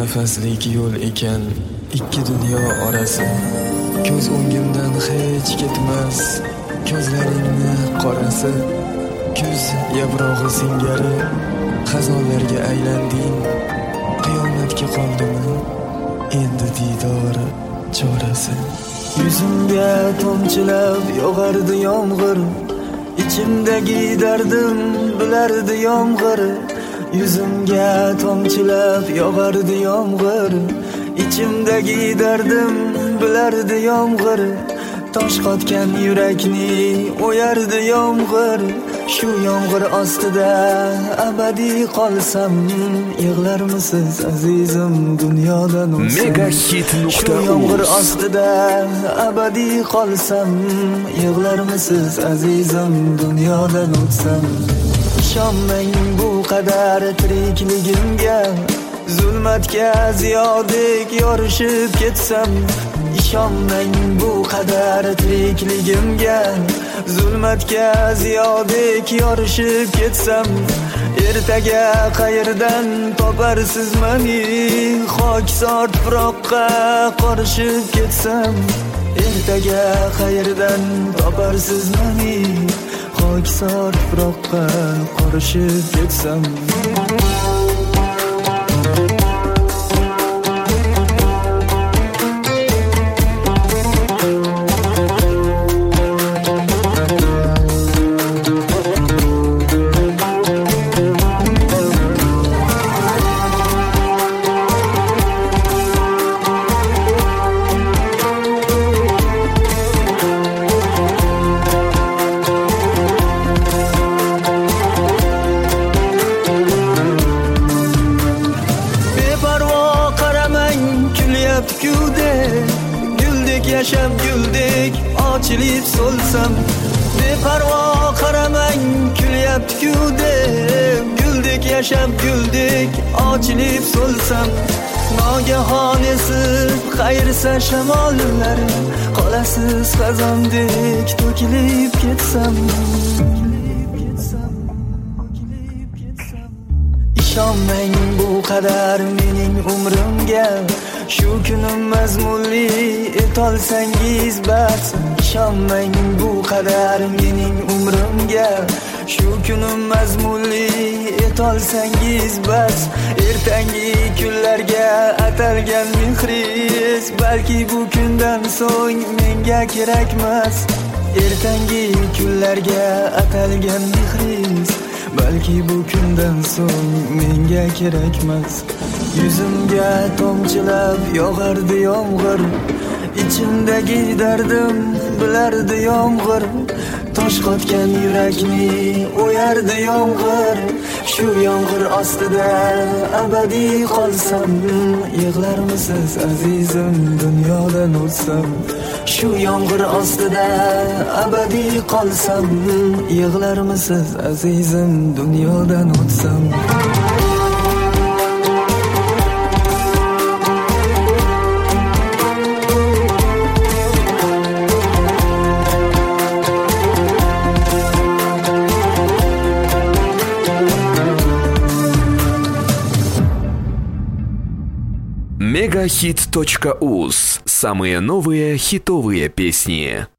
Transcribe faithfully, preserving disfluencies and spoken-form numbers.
nafaslik yo'l ekan ikki dunyo orasi. Ko'z o'ngimdan hech ketmas ko'zlaringni qorasi. Kuz yaprog'i singari xazonlarga aylanding. Qiyomatga qoldimi endi didori chorasi. Yuzimga tomchilab yog'ardi yomg'ir, ichimdagi dardim bilardi yomg'ir. Yuzimga tomchilab yog'ardi yomg'ir, ichimdagi dardim bilardi yomg'ir. Tosh qotgan yurakni o'yardi yomg'ir. Shu yomg'ir ostida abadiy qolsam, yig'larmisiz azizim dunyodan o'tsam. Megahit nuqta uz. Shu yomg'ir ostida abadiy qolsam, yig'larmisiz azizim dunyodan o'tsam. Ishonmang bu qadar tirikligimga, zulmatga ziyodek yorishib ketsam. Ishonmang bu qadar tirikligimga, zulmatga ziyodek yorishib ketsam. Ertaga qayerdan toparsiz meni, xokisor tuproqqa qorishib ketsam. Ertaga qayerdan toparsiz meni, xokisor tuproqqa qorishib ketsam. Yashab guldek ochilib so'lsam, beparvo qaramang kulyapti-ku deb. Guldek yashab guldek ochilib so'lsam, nogahon esib qayrsa shamollar, qolasiz xazondek to'kilib ketsam. Ishonmang bu qadar mening umrimga, shu kunim mazmunli etolsangiz bas. Ishonmang bu qadar mening umrimga, shu kunim mazmunli etolsangiz bas. Ertangi kunlarga atalgan mehriz balki bu kundan so'ng menga kerakmas. Ertangi kunlarga atalgan mehriz balki bu kundan so'ng menga kerakmas. Yuzimga tomchilab yog'ardi yomg'ir, ichimdagi dardim bilardi yomg'ir. Tosh qotgan yurakni o'yardi yomg'ir. Shu yomg'ir ostida abadiy qolsam, yig'larmisiz azizim dunyodan o'tsam. Shu yomg'ir ostida abadiy qolsam, yig'larmisiz azizim dunyodan o'tsam. мегахит точка уз. Самые новые хитовые песни.